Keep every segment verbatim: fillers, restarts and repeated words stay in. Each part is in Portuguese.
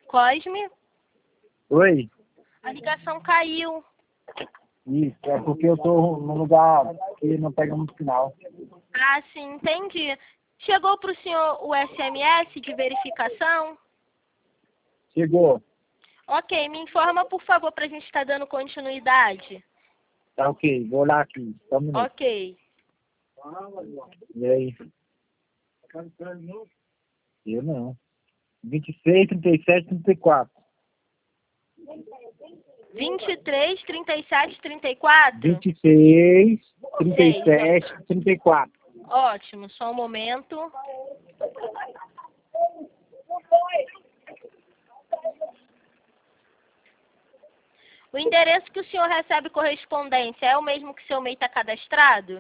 Cosme, Oi? a ligação caiu. Isso, é porque eu tô num lugar que não pega muito sinal. Ah, sim, entendi. Chegou para o senhor o S M S de verificação? Chegou. Ok, me informa, por favor, para a gente estar dando continuidade. Tá ok, vou olhar aqui. Só um minuto. Ok. E aí? Eu não. vinte e seis, trinta e sete, trinta e quatro. vinte e três, trinta e sete, trinta e quatro? vinte e seis, trinta e sete, trinta e quatro. Ótimo, só um momento. O endereço que o senhor recebe correspondência é o mesmo que seu M E I está cadastrado?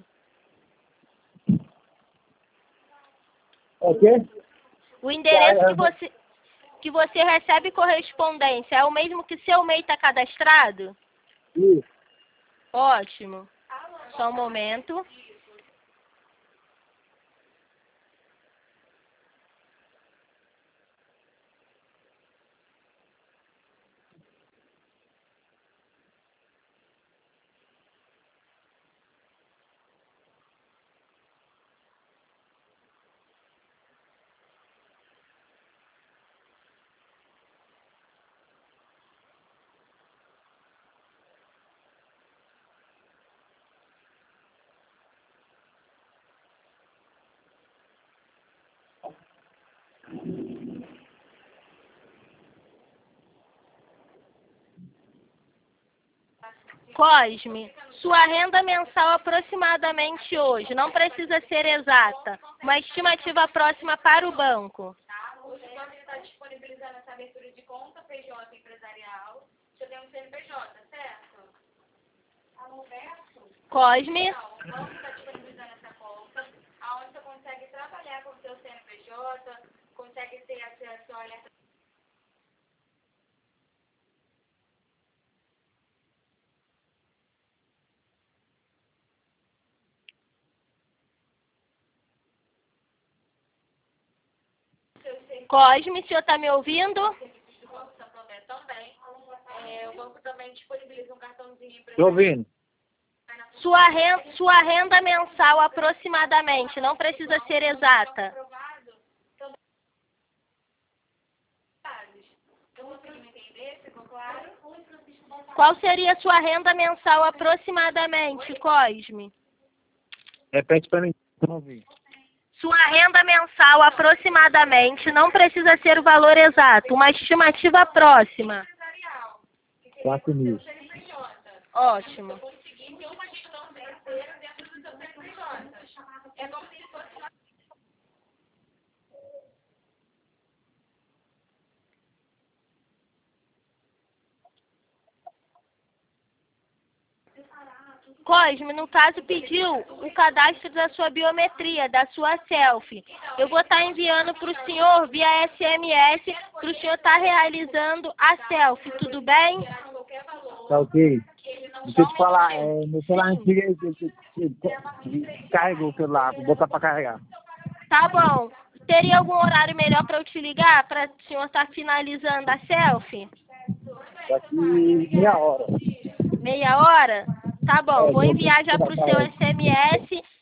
O quê? O endereço que você, que você recebe correspondência é o mesmo que seu M E I está cadastrado? Isso. Ótimo. Só um momento. Cosme, sua renda mensal aproximadamente hoje, não precisa ser exata, uma estimativa próxima para o banco. Hoje o banco está disponibilizando essa abertura de conta P J empresarial. Já tem um C N P J, certo? Alô, Beto? Cosme, Não, o banco está disponibilizando essa conta, onde você consegue trabalhar com o seu C N P J, consegue ter acesso a alerta. Cosme, o senhor está me ouvindo? Do Banco Santander também. É, o banco também disponibiliza um cartãozinho Tô empresarial. ouvindo. Sua renda, sua renda mensal aproximadamente, não precisa ser exata. Aprovado. Então, eu consegui me entender? Ficou claro? Qual seria a sua renda mensal aproximadamente, Cosme? Repete pra mim. Não ouvi. Sua renda mensal aproximadamente, não precisa ser o valor exato, uma estimativa próxima. Empresarial. Quatro mil. C N P J. Ótimo. Conseguir ter uma gestão financeira dentro do seu C N P J. É como se fosse uma... Cosme, no caso, pediu o cadastro da sua biometria, da sua selfie. Eu vou estar enviando para o senhor via S M S para o senhor estar realizando a selfie, tudo bem? Tá ok. Deixa eu te falar, é, meu celular antigo ele- ele- ele- ele carregou o celular, vou botar pra carregar. Tá bom. Teria algum horário melhor para eu te ligar, para o senhor estar finalizando a selfie? Daqui meia hora. Meia hora? Tá bom, É, vou vou enviar já para o seu S M S